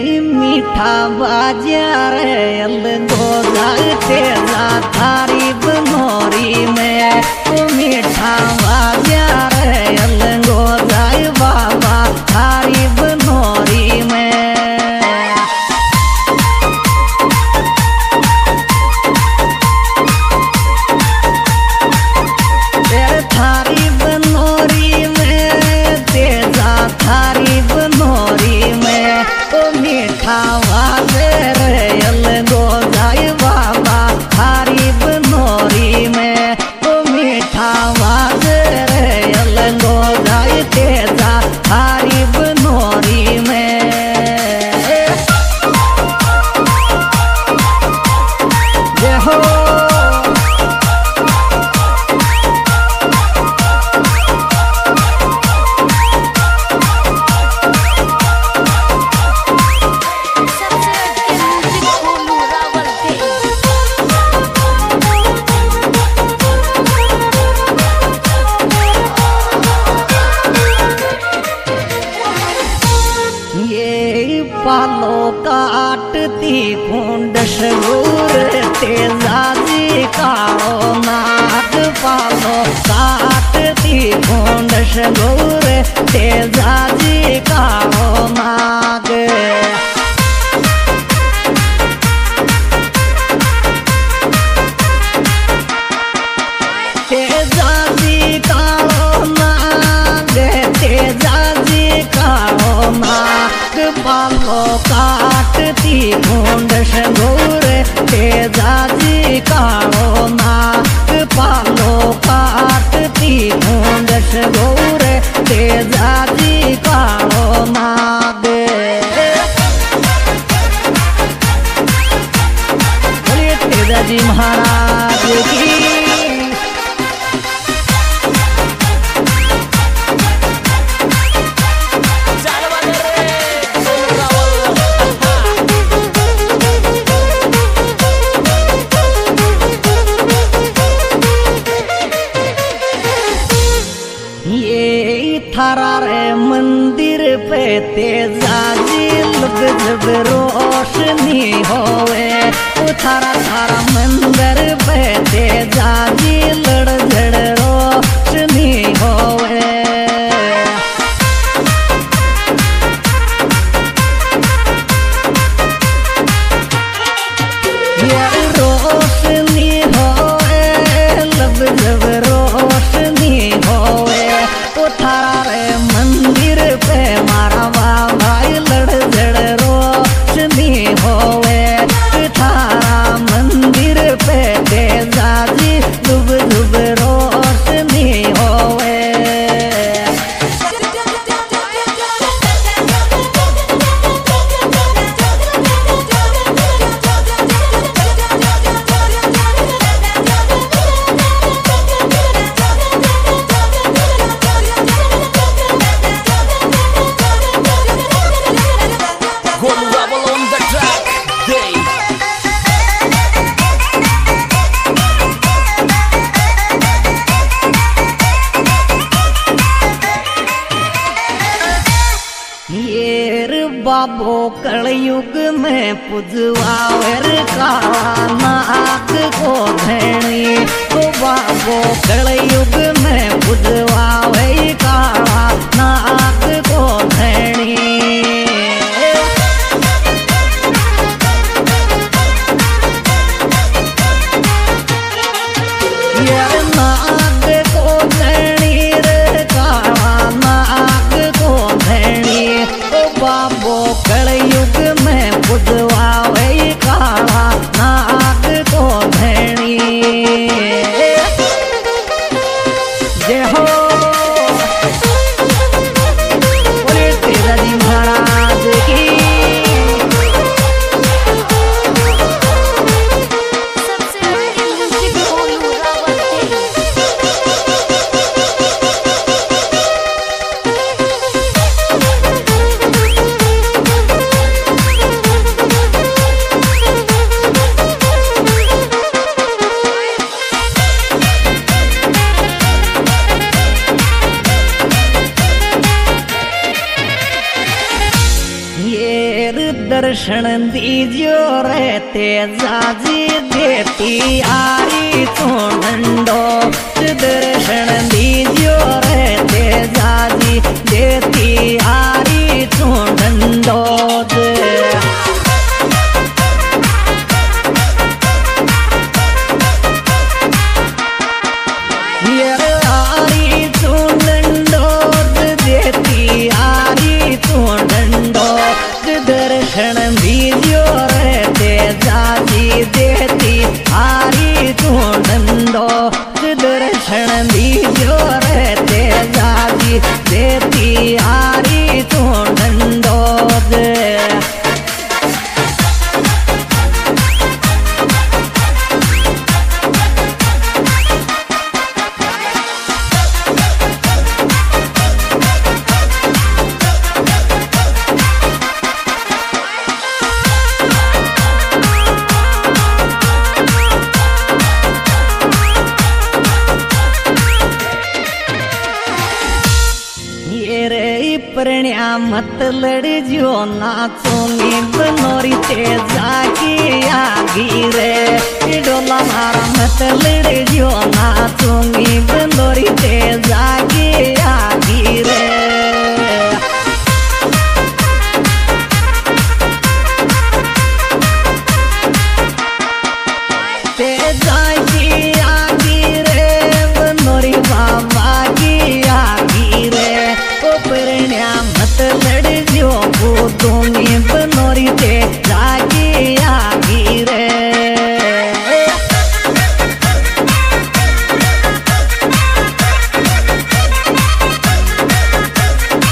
मीठा बाजार तेजा थारी बनोरी में मीठा बाजार गोदाई बाबा थारी बनोरी में थारी बनोरी में तेजा थारी बनोरी में मीठा बाजार गोदाई बाबा थारी बनोरी में मीठा बाजार गोदाई तेजा थारी बनोरी में जय हो पालो काटती कुंड शूर तेजा जी कालो नाग पालो काटती कुंड शूर तेजा जी कालो नाग तेजा जी कालो नाग तेजा जी कालो नाग पालो काटती कुंड शूर तेजा जी कालो नाग पालो काटती कुंड शूर तेजा जी कालो नाग बोलिए तेजा जी महाराज की थारा रे मंदिर पे तेजा जी जब रोशनी होवे थारा थारा मंदिर पे तेजा जी लड़ झड़ रोशनी होवे ये रोशनी होवे लब जब रोशनी होवे थारा रे मंदिर पे मारा बाबा लड़ झड़ रोशनी होवे थारा मंदिर पे तेजा जी डूब डूब रोशनी होवे बाबो कलयुग में पुजवावर काला नाग को धैणी तो बाबो कलयुग में पुजवावे काला नाग को धैणी नाग को धैणी रे काला नाग को धैणी बाबो कलयुग में बुधवावे काला नाग को धैणी जय हो बोले तेजा जी महाराज दर्शन दीजो रहते जाजी देती आरी चोंडो दर्शन दीजो रहते जाजी देती आरी चोंडो दर्शन दीजो रहते जाजी देती आरी चोंडो दर्शन दीजो रहते जाजी देती आरी चोंडो परण्या मत लड़जो नाचोनी बनोरी ते जागी आगी रे डोला मारा मत लड़जो नाचोनी बनोरी ते जागी आगी रे ते जागी आगी रे बनोरी बाबा की आगी रे परण्या मत लड़